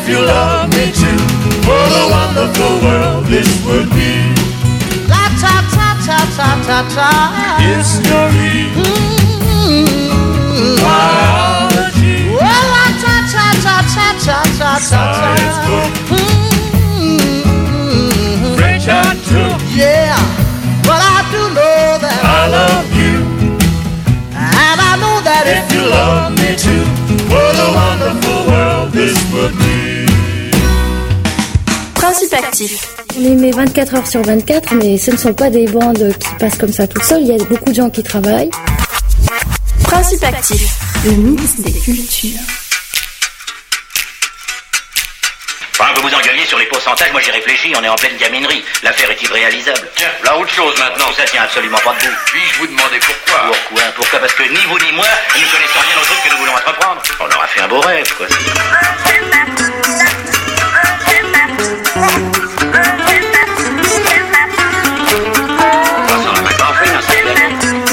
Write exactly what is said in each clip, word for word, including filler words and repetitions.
if you love me too. What a wonderful world this would be. La ta ta ta ta ta ta. History. Mm-hmm. Biology. Well, la ta ta ta ta ta ta ta. Science book. Mm-hmm. French I took. Yeah. Well, I do know that I love you. And I know that If you love me too. What a wonderful world this would be. Principe actif. On émet vingt-quatre heures sur vingt-quatre, mais ce ne sont pas des bandes qui passent comme ça tout seul. Il y a beaucoup de gens qui travaillent. Principe actif. Le mix des cultures. Enfin, vous vous engueuliez sur les pourcentages, moi j'ai réfléchi, on est en pleine gaminerie. L'affaire est irréalisable. Tiens, là autre chose maintenant. Ça tient absolument pas debout. Puis-je vous demander pourquoi? Pourquoi Pourquoi Parce que ni vous ni moi, nous connaissons rien au truc que nous voulons entreprendre. On aura fait un beau rêve, quoi. Passons la main en fait, hein, c'est bien.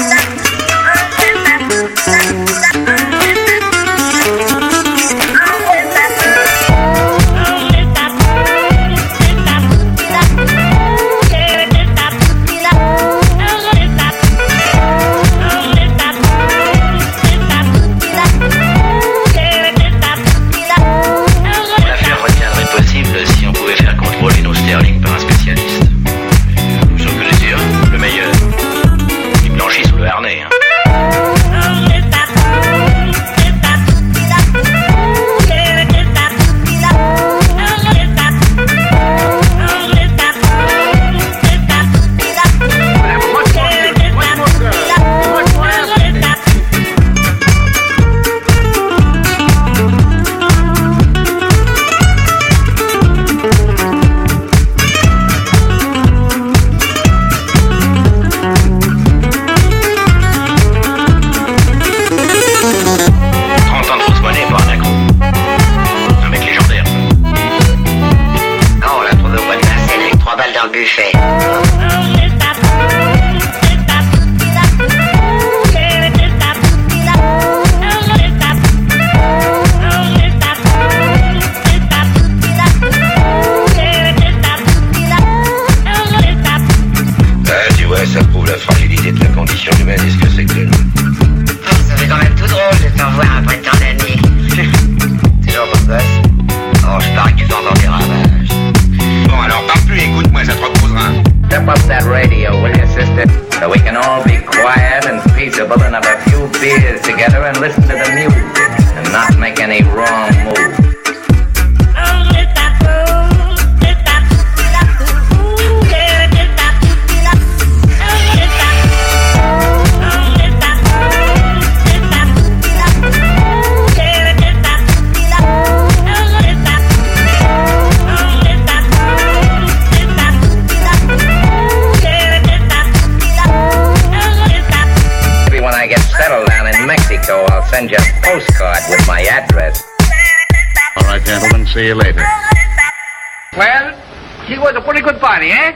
L'affaire retiendrait possible si on pouvait faire contrôler nos sterling par un spécialiste. Vous en connaissez un, le meilleur. Il blanchit sous le harnais, hein. trente ans de fausse monnaie pour un accro. Un mec légendaire. Ah, on l'a trouvé au bois de Vincennes avec trois balles dans le buffet. Ah, tu vois, ça prouve la fragilité de la condition humaine et ce que c'est que de nous. Oh, ça fait quand même tout drôle de t'en voir après tant d'années. C'est genre comme ça. Oh, je parie que tu vas encore des ravages. Bon, alors parle plus, écoute-moi, ça te reposera. Step up that radio, will you, sister? So we can all be quiet and peaceable and have a few beers together and listen to the music and not make any wrong moves. Maybe when I get settled down in Mexico, I'll send you a postcard with my address. All right, gentlemen, see you later. Well, she was a pretty good party, eh?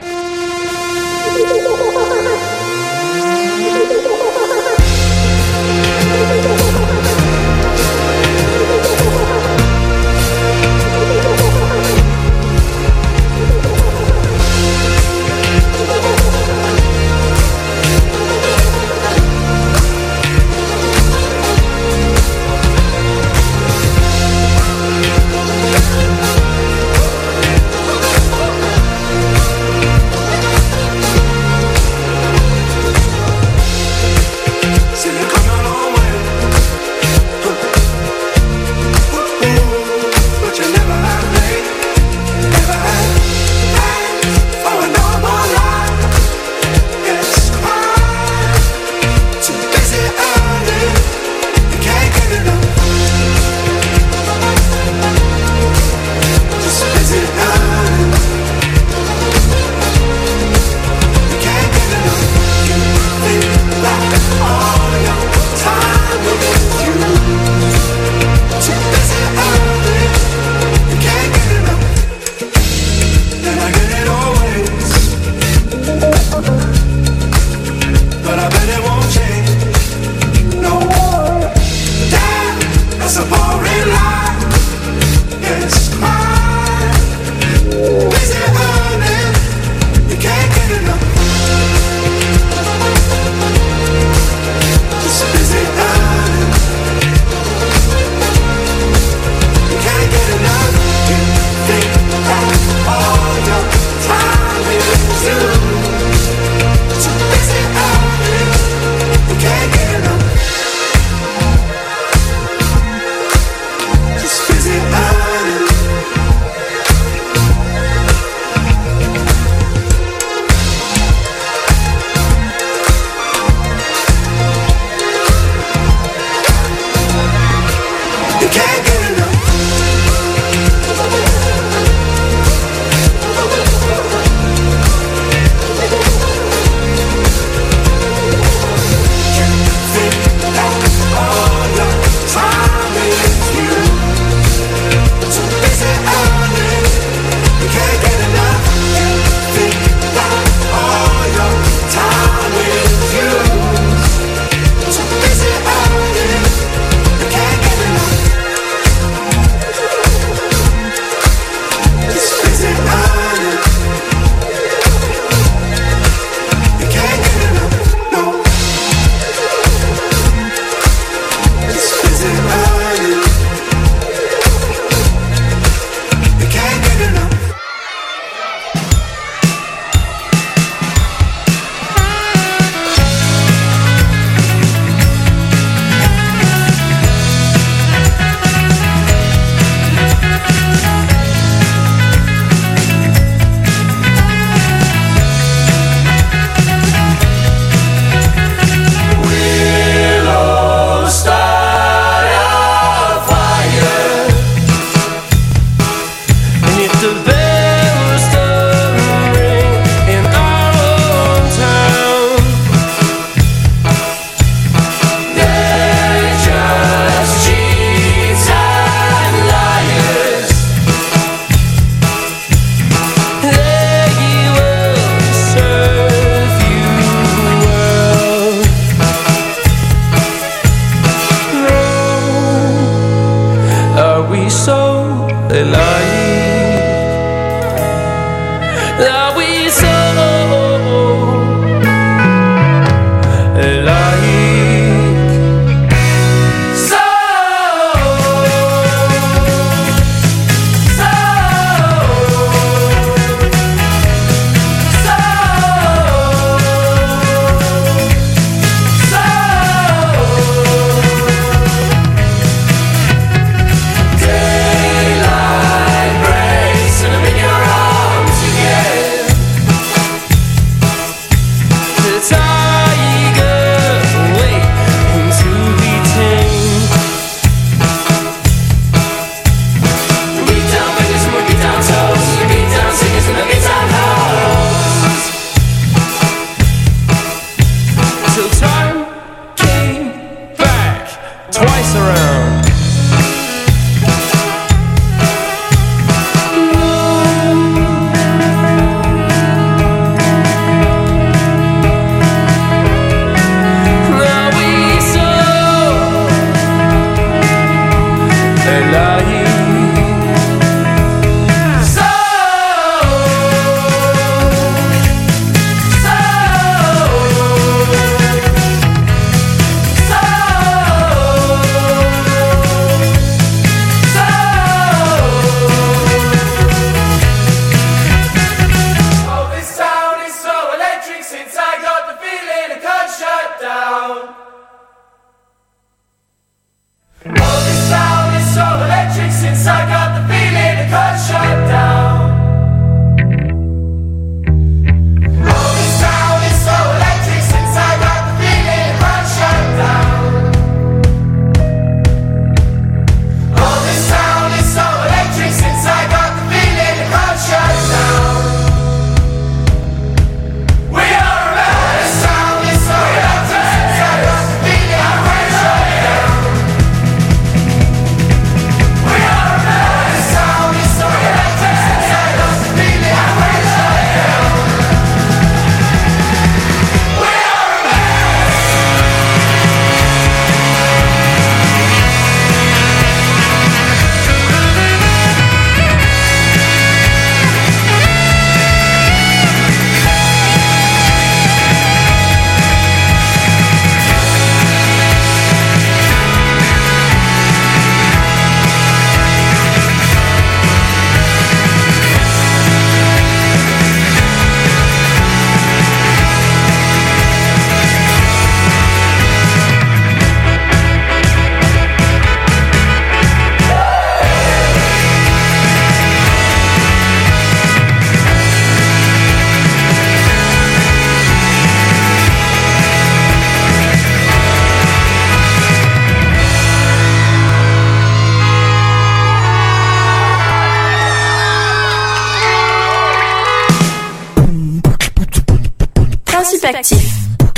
Principe actif.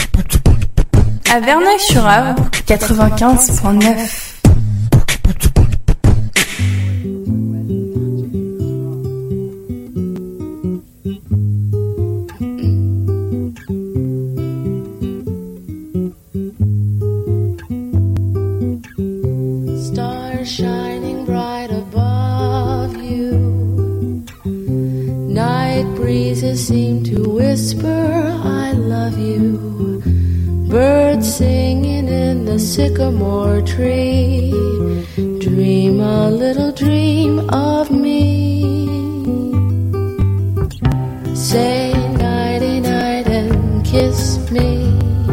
À Verneuil-sur-Avre, quatre-vingt-quinze point neuf. Stars shining bright above you. Night breezes seem to whisper, I love you. Birds singing in the sycamore tree. Dream a little dream of me. Say nighty-night and kiss me.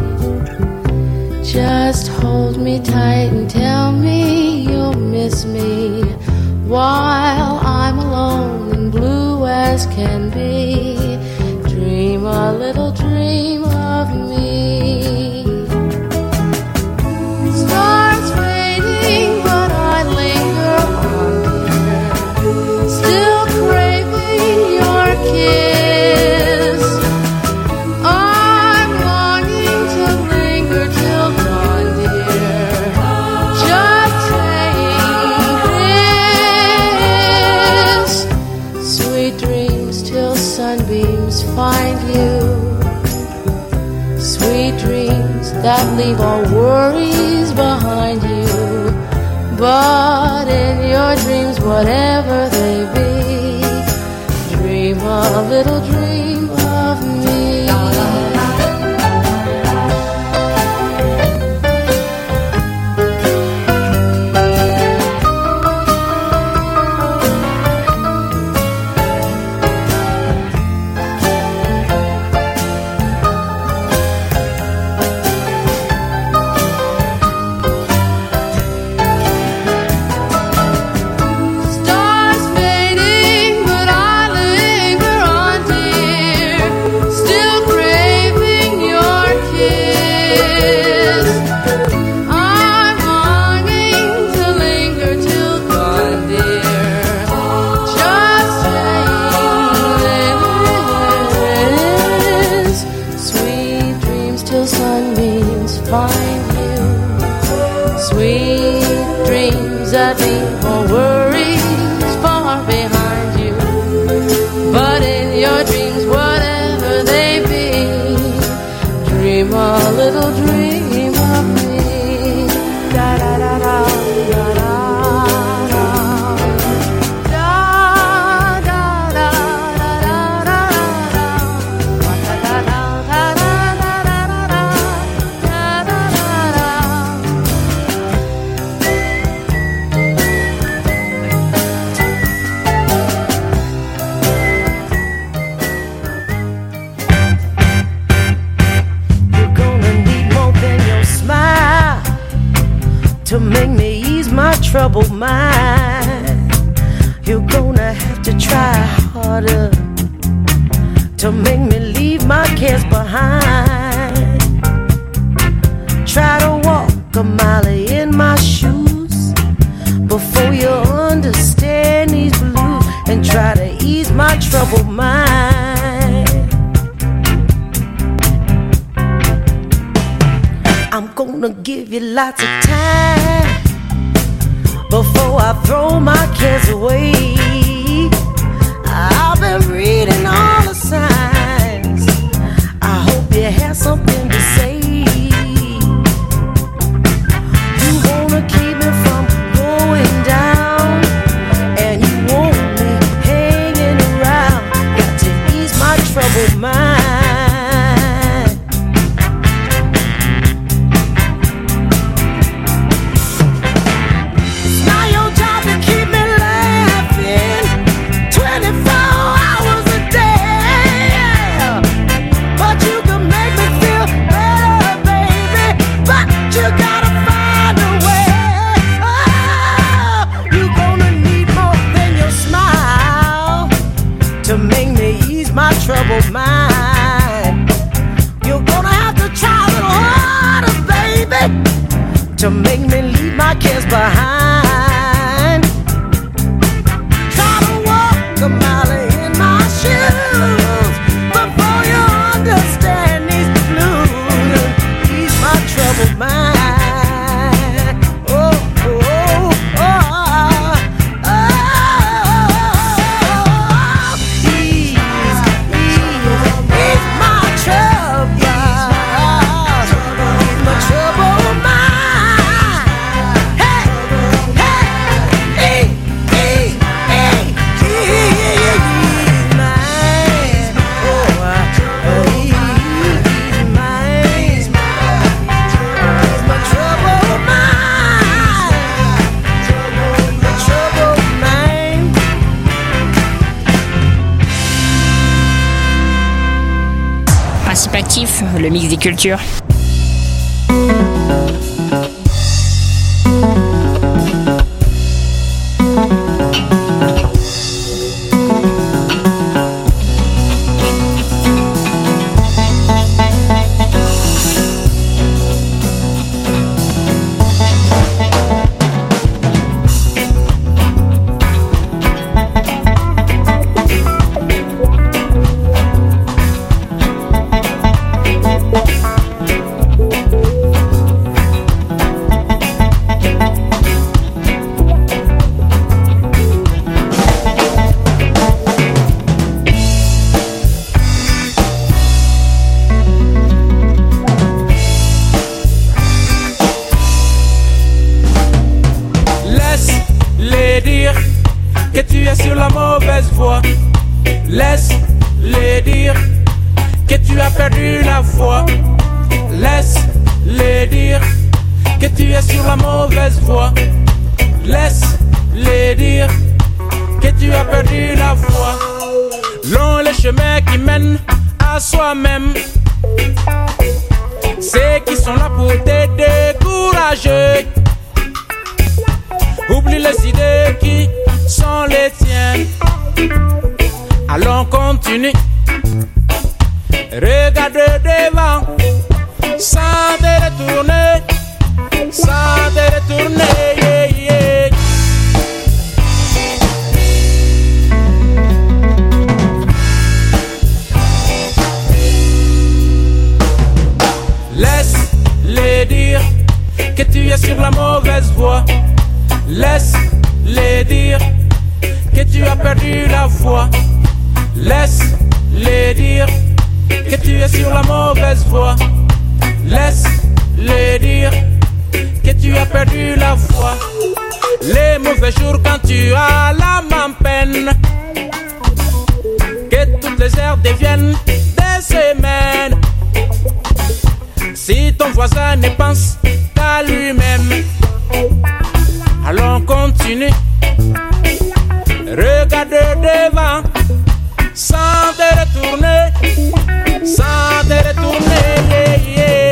Just hold me tight and tell me you'll miss me while I'm alone and blue as can be. Dream a little dream of me. Stars fading, but I linger on, dear, still craving your kiss. I'm longing to linger till dawn, dear, just saying this. Sweet dreams till sunbeams find you. Sweet dreams that leave all worries behind you. But in your dreams, whatever they a little dream of me. Troubled mind, you're gonna have to try harder to make me leave my cares behind. Try to walk a mile in my shoes before you understand these blues, and try to ease my troubled mind. I'm gonna give you lots of time before I throw my cares away. I've been reading all the signs. I hope you have something to say. You wanna keep me from going down, and you want me hanging around. Got to ease my troubled mind. Troubled mind, you're gonna have to try a little harder, baby, to make me leave my cares behind. Try to walk a mile in my shoes before you understand these blues. Ease my troubled mind. Actif, le mix des cultures. que tu es sur la mauvaise voie. Laisse Laisse-les dire que tu as perdu la foi. Laisse-les dire que tu es sur la mauvaise voie. Laisse-les dire que tu as perdu la foi. Long les chemins qui mènent à soi-même, ceux qui sont là pour te décourager. Oublie les idées qui sont les tiennes. Allons continue. Regarde devant, sans te retourner, sans te retourner. Yeah, yeah. Laisse-les dire que tu es sur la mauvaise voie. Laisse-les dire que tu as perdu la foi. Laisse-les dire que tu es sur la mauvaise voie. Laisse-les dire que tu as perdu la foi. Les mauvais jours quand tu as l'âme en peine, que toutes les heures deviennent des semaines. Si ton voisin ne pense qu'à lui-même, allons continue. Regarde devant, sans te retourner, sans te retourner. Yeah, yeah.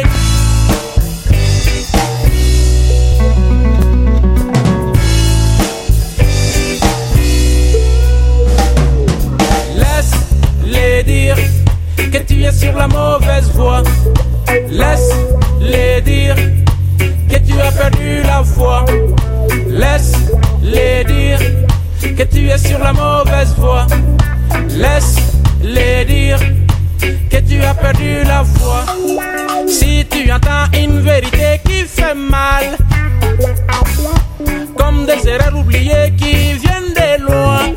Laisse-les dire que tu es sur la mauvaise voie. Laisse-les dire que tu as perdu la foi. Laisse-les dire que tu es sur la mauvaise voie. Laisse-les dire que tu as perdu la foi. Si tu entends une vérité qui fait mal, comme des erreurs oubliées qui viennent de loin,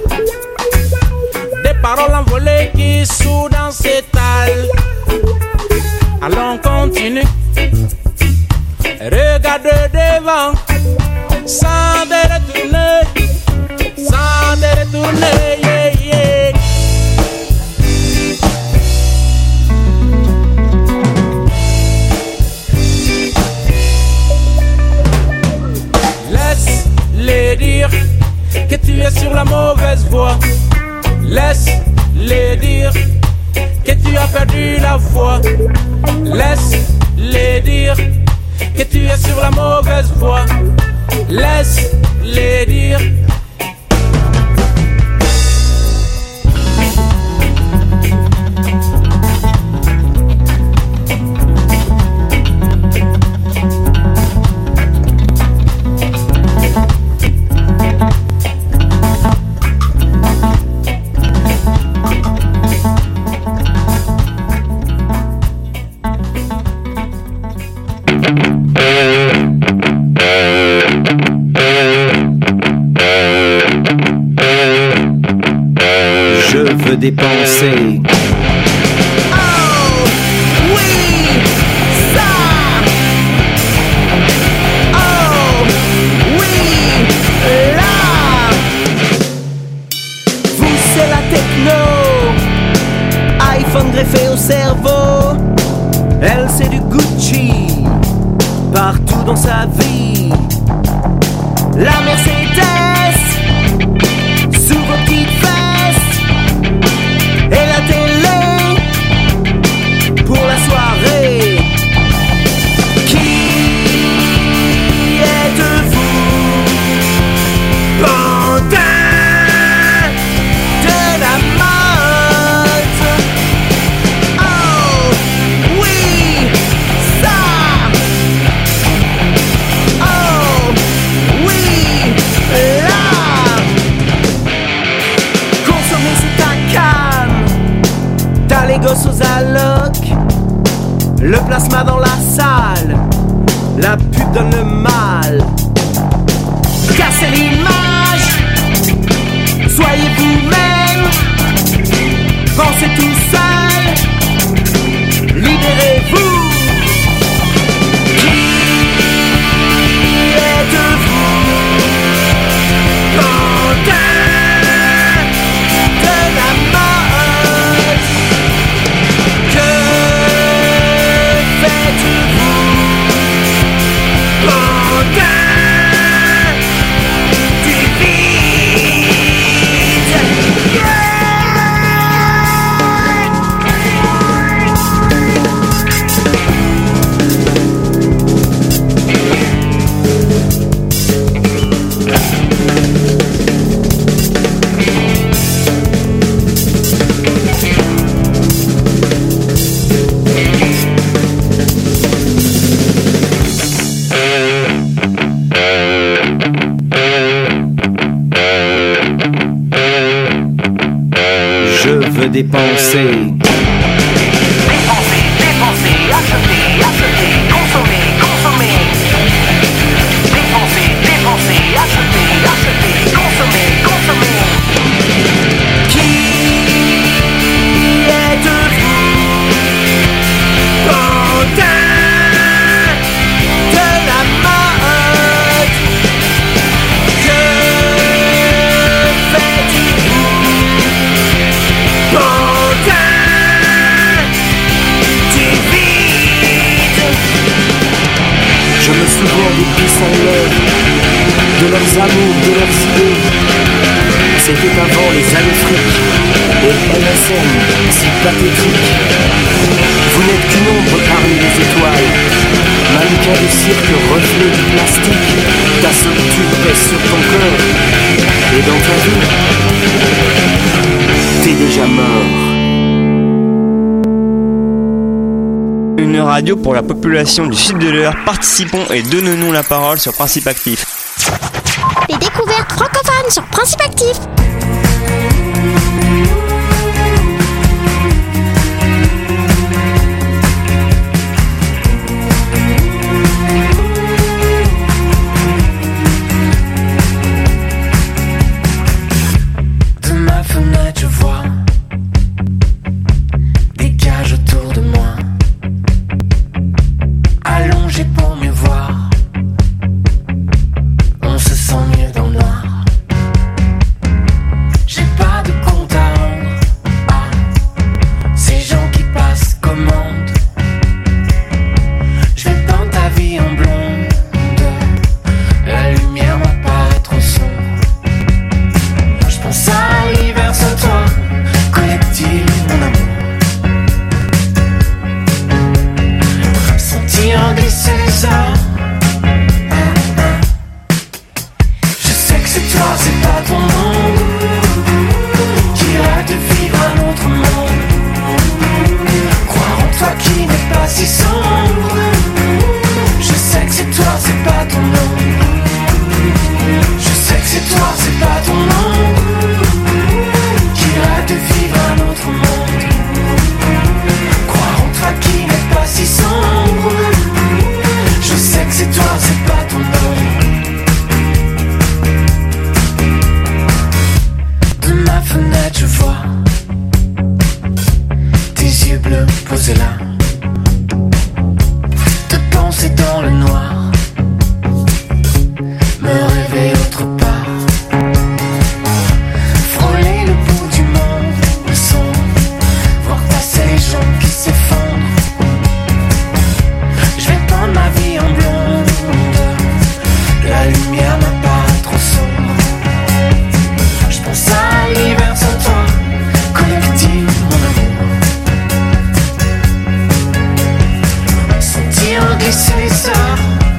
des paroles envolées qui soudain s'étalent, allons continue. Regarde devant, sans te retourner, sans te retourner. Yeah, yeah. Laisse-les dire que tu es sur la mauvaise voie. Laisse-les dire que tu as perdu la foi. Laisse-les dire que tu es sur la mauvaise voie. Laisse-les dire. Dépenser. Oh, oui, ça. Oh, oui, là. Vous, c'est la techno. iPhone greffé au cerveau. Elle, c'est du Gucci. Partout dans sa vie. La Mercedes sous vos petites fesses. Et la télé pour la soirée. Qui êtes-vous? Pantin de la mode. Oh, oui, ça. Oh, oui, là. Consommer, c'est un calme. T'as les gosses aux allocs, le plasma dans la salle, la pub donne le mal. Cassez l'image, soyez vous-même, pensez tout seul, libérez-vous. Qui êtes-vous? Pantin de la mode. être dépensé. Dépenser, dépenser, acheter, acheter, consommer, consommer. Dépenser, dépenser, acheter, acheter, consommer, consommer. Qui êtes-vous? Pantin de la mode. Que faites-vous? Pantin du vide. Je me souviens des puissants lèvres, de leurs amours, de leurs idées. C'était avant les années fric et L S M si pathétique. Vous n'êtes qu'une ombre parmi les étoiles, mannequin de cirque, reflet du plastique. Ta solitude pèse sur ton corps et dans ta vie, t'es déjà mort. Une radio pour la population du sud de l'Eure. Participons et donnons-nous la parole sur Principe Actif. Les découvertes francophones sur Principe Actif. De ma fenêtre je vois des cages autour de moi, allongées pour mieux voir. On se sent mieux dans le noir. J'ai pas de compte à rendre à ces gens qui passent commande. Je vais peindre ta vie en blonde. La lumière m'apparaît trop sombre. Je pense à l'hiver sans toi, collectif mon amour. Sentir glisser les heures. Je sais que c'est toi, c'est pas ton monde qui rêve de vivre un autre monde. Croire en toi qui n'est pas si sombre. Je sais que c'est toi, c'est pas ton nom. Je sais que c'est toi, c'est pas ton nom qui rêve de vivre un autre monde. Croire en toi qui n'est pas si sombre. Je sais que c'est toi, c'est pas ton nom. De ma fenêtre je vois tes yeux bleus posés là, te penser dans le noir, me rêver autre part, frôler le bout du monde, le son, voir passer les gens qui s'effondrent. Je vais peindre ma vie en blonde, la lumière m'apparaît trop sombre. Je pense à l'hiver sans toi, collectif mon amour. Sentir glisser les heures.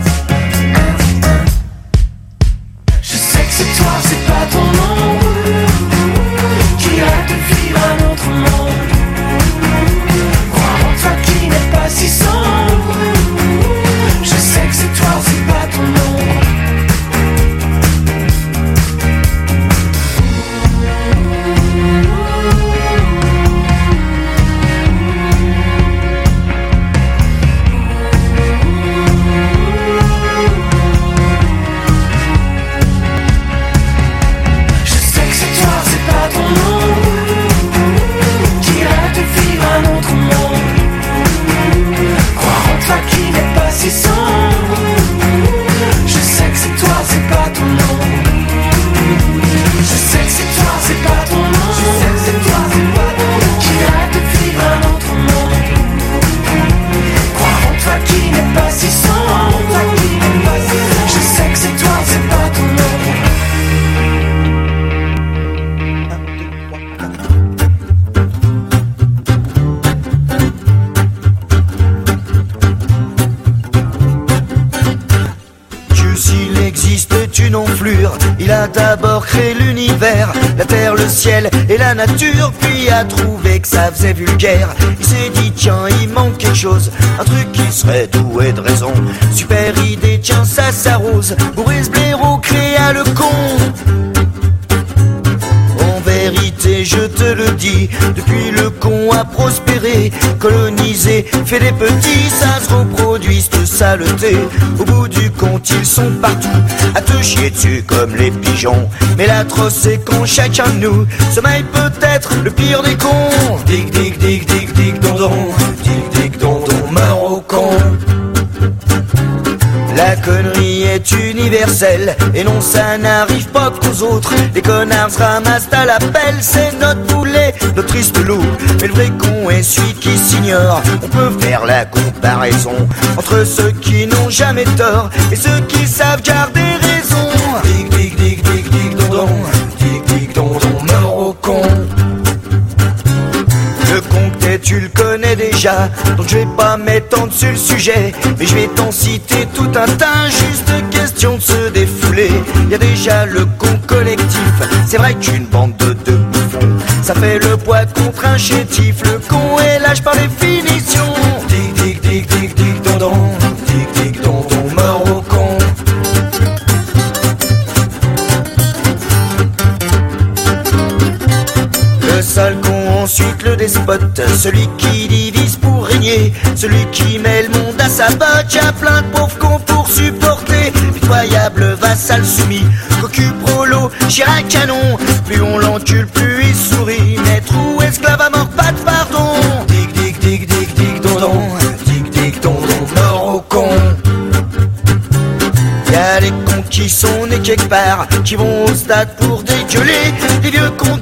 Je sais que c'est toi, c'est pas ton nom qui rêve de vivre un autre monde. Croire en toi qui n'est pas si sombre. Je sais que c'est toi, c'est pas ton nom. Je sais que c'est toi, c'est pas ton nom qui rêve de vivre un autre monde. Croire en toi qui n'est pas si sombre. Je sais que c'est toi, c'est pas ton nom. Je sais que c'est toi, c'est pas ton nom. Je sais que c'est toi, c'est pas ton nom qui rêve de vivre un autre monde. Croire en toi qui n'est pas si sombre. Je sais que c'est toi, c'est pas ton nom. Dieu s'il existe est une enflure. Il a d'abord créé l'univers, la terre, le ciel et la nature. Puis a trouvé que ça faisait vulgaire. Il s'est dit tiens il manque quelque chose, un truc qui serait doué de raison. Super idée, tiens ça s'arrose. Boris Blaireau créa le con. En vérité je te le dis, depuis a prospéré, colonisé, fait des petits, ça se reproduit cette saleté. Au bout du compte, ils sont partout, à te chier dessus comme les pigeons. Mais l'atroce c'est quand chacun de nous sommeille peut-être le pire des cons. Dig dig dig dig dig dondon, dig dig dondon, meurt au con. La connerie est universelle, et non ça n'arrive pas qu'aux autres. Les connards se ramassent à la pelle, c'est notre boulet, notre triste loup. Mais le vrai con est celui qui s'ignore. On peut faire la comparaison entre ceux qui n'ont jamais tort et ceux qui savent garder raison. Dig dig dig dig dig dondon, dig dig dondon, meurt au con. Le conctet tu le connais déjà, donc je vais pas m'étendre sur le sujet, mais je vais t'en citer tout un tas, juste question de se défouler. Y'a déjà le con collectif, c'est vrai qu'une bande de deux bouffons, ça fait le poids contre un chétif. Le con est lâche par définition. Dig dig dig dig dig dondon, dig dig dondon, meurt au con. Le sale con, ensuite le despote, celui qui divise pour régner, celui qui met le monde à sa botte. Y'a plein de pauvres cons pour supporter, pitoyable vassal soumis, cocu prolo, Chirac canon. Plus on l'encule, plus il sourit, maître ou esclave à mort, pas de pardon. Dig dig dig dig dig dondon, dig dig dondon, mort au con. Y'a les cons qui sont nés quelque part, qui vont au stade pour dégueuler, les vieux cons